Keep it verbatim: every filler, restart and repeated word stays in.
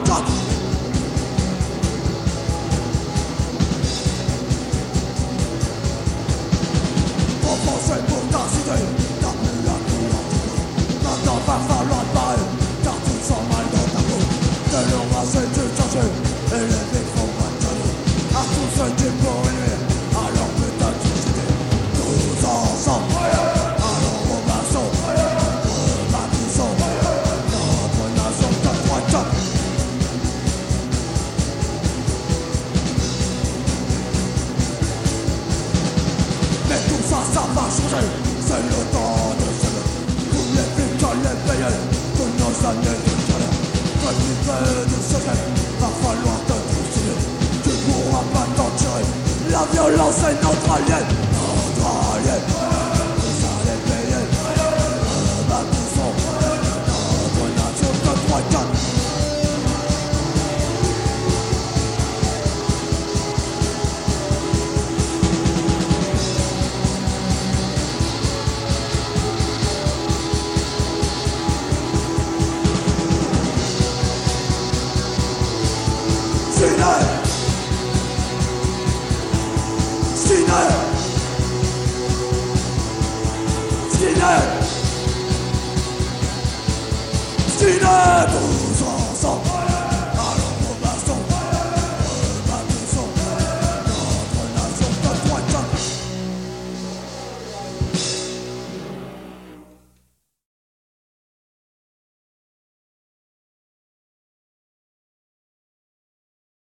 Enfoncé pour ta cité, t'as plus la couleur du coup. Maintenant va falloir te barrer, car tu te sens mal dans ta peau. De l'embrasser, tu t'enchaînes, et les vies font pas de jaloux. À tous ceux qui pourraient nuire, alors putain tu t'étais. Tous ensemble, alors on va sauver, rebâtissons notre nation de trois quatre. Mais tout ça, ça va changer, c'est le temps de se lever. Tous les victimes, les payés, toutes nos années de galère. Cultiver de secret, va falloir te trucider. Tu pourras pas t'en tirer, la violence est notre allié. Notre allié, vous allez payer. Rebâtissons notre nation de trois quatre. Skinner! Skinner! Skinner! Skinner!